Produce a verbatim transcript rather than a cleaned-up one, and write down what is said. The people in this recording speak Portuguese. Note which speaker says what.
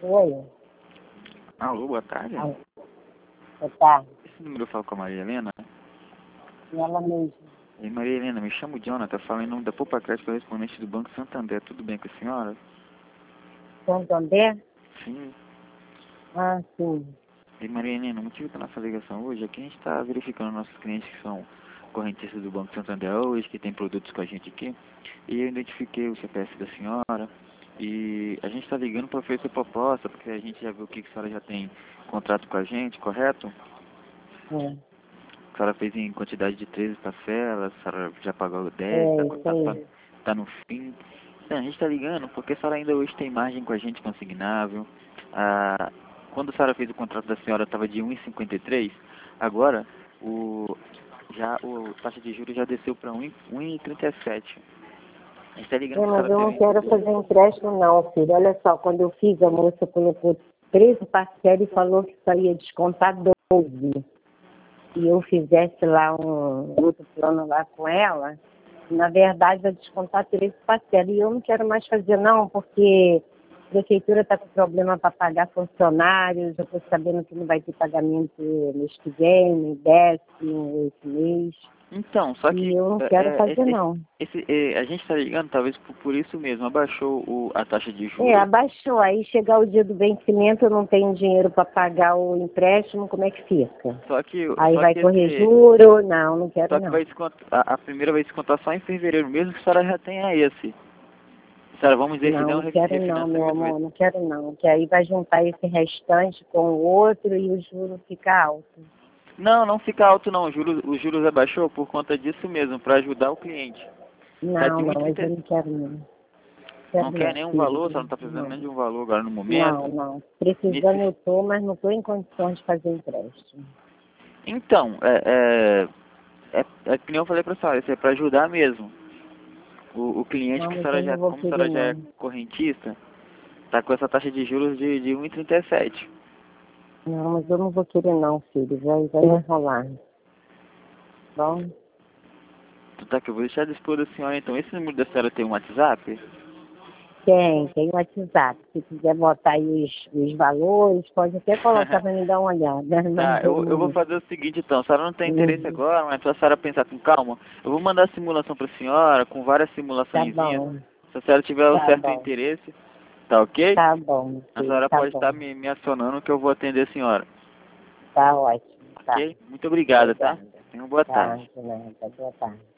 Speaker 1: Oi.
Speaker 2: Alô, boa tarde.
Speaker 1: Alô. Boa tarde.
Speaker 2: Esse número eu falo com a Maria Helena?
Speaker 1: Ela mesma.
Speaker 2: E Maria Helena, me chamo Jonathan, falo em nome da Poupa Crédito correspondente do Banco Santander. Tudo bem com a senhora?
Speaker 1: Santander?
Speaker 2: Sim.
Speaker 1: Ah, sim.
Speaker 2: E Maria Helena, o motivo da nossa ligação hoje é que a gente está verificando nossos clientes que são correntistas do Banco Santander hoje, que tem produtos com a gente aqui, e eu identifiquei o C P F da senhora, e a gente está ligando para oferecer proposta, porque a gente já viu que a senhora já tem contrato com a gente, correto?
Speaker 1: É,
Speaker 2: A senhora fez em quantidade de treze parcelas, a senhora já pagou dez,
Speaker 1: é
Speaker 2: está
Speaker 1: isso
Speaker 2: tá, tá,
Speaker 1: aí.
Speaker 2: tá no fim. Então, a gente está ligando porque a senhora ainda hoje tem margem com a gente consignável. Ah, quando a senhora fez o contrato da senhora estava de um vírgula cinquenta e três, agora o, já, o taxa de juros já desceu para um vírgula trinta e sete. A gente está ligando
Speaker 1: É,
Speaker 2: para a
Speaker 1: mas
Speaker 2: senhora
Speaker 1: eu
Speaker 2: ter
Speaker 1: não
Speaker 2: um...
Speaker 1: quero fazer empréstimo não, filho. Olha só, quando eu fiz, a moça colocou treze parcelas e falou que só ia descontar doze. E eu fizesse lá um outro plano lá com ela, na verdade vai descontar treze parcelas. E eu não quero mais fazer não, porque a prefeitura está com problema para pagar funcionários, eu estou sabendo que não vai ter pagamento mês que vem, nem décimo, esse mês.
Speaker 2: Então, só que
Speaker 1: E eu não
Speaker 2: é,
Speaker 1: quero
Speaker 2: é,
Speaker 1: fazer
Speaker 2: esse,
Speaker 1: não.
Speaker 2: esse, é, a gente está ligando talvez por, por isso mesmo, abaixou o, a taxa de
Speaker 1: É,
Speaker 2: juros.
Speaker 1: abaixou. Aí chegar o dia do vencimento, eu não tenho dinheiro para pagar o empréstimo, como é que fica?
Speaker 2: Só que,
Speaker 1: Aí
Speaker 2: só
Speaker 1: vai
Speaker 2: que
Speaker 1: correr
Speaker 2: esse,
Speaker 1: juro? Não, não quero
Speaker 2: só que
Speaker 1: não.
Speaker 2: vai descontar, a, a primeira vai descontar só em fevereiro, mesmo que a senhora já tenha esse. Senhora, vamos ver se
Speaker 1: Não,
Speaker 2: der um
Speaker 1: não
Speaker 2: ref-
Speaker 1: quero não, meu
Speaker 2: refinanciamento. vai-
Speaker 1: amor, não quero não. Que aí vai juntar esse restante com o outro e o juro fica alto.
Speaker 2: Não, não fica alto não, os juros, os juros abaixou por conta disso mesmo, para ajudar o cliente. Tá
Speaker 1: Não,
Speaker 2: de
Speaker 1: não, mas eu
Speaker 2: um vírgula trinta,
Speaker 1: não quero não.
Speaker 2: não
Speaker 1: Quero
Speaker 2: quer
Speaker 1: não,
Speaker 2: nenhum valor, a senhora
Speaker 1: filho.
Speaker 2: não está precisando
Speaker 1: Não,
Speaker 2: nem de um valor agora no
Speaker 1: não,
Speaker 2: momento.
Speaker 1: não. Precisando
Speaker 2: Nesse...
Speaker 1: eu tô, mas não estou em condições de fazer empréstimo.
Speaker 2: Então, é, é, é, é que nem eu falei para a senhora, isso é para ajudar mesmo. O, o cliente
Speaker 1: Não,
Speaker 2: que a
Speaker 1: mas eu
Speaker 2: senhora
Speaker 1: não
Speaker 2: já,
Speaker 1: vou
Speaker 2: como a
Speaker 1: querer
Speaker 2: senhora já é
Speaker 1: não.
Speaker 2: correntista, tá com essa taxa de juros de, de um vírgula trinta e sete.
Speaker 1: Não, mas eu não vou querer não, filho. Vai, vai enrolar. Bom?
Speaker 2: Tá, que eu vou deixar dispor da senhora então. Esse número da senhora tem um WhatsApp?
Speaker 1: Tem, tem o WhatsApp. Se quiser botar aí os, os valores, pode até colocar para me dar uma olhada.
Speaker 2: Tá,
Speaker 1: Mas eu
Speaker 2: eu, eu vou
Speaker 1: não,
Speaker 2: fazer o seguinte então, a senhora não tem interesse
Speaker 1: não-
Speaker 2: agora, mas pra senhora pensar com calma, eu vou mandar a simulação pra senhora, com várias
Speaker 1: Tá
Speaker 2: simulaçõezinhas.
Speaker 1: bom,
Speaker 2: Se a senhora tiver o
Speaker 1: tá
Speaker 2: certo
Speaker 1: bom,
Speaker 2: interesse, tá ok?
Speaker 1: tá bom,
Speaker 2: A
Speaker 1: filho,
Speaker 2: senhora
Speaker 1: tá
Speaker 2: pode
Speaker 1: bom.
Speaker 2: estar me, me acionando que eu vou atender a senhora,
Speaker 1: Tá ótimo, tá.
Speaker 2: ok? Muito obrigado, tá?
Speaker 1: Obrigada.
Speaker 2: Tenha uma boa
Speaker 1: Tá,
Speaker 2: tarde.
Speaker 1: de nada. Boa tarde.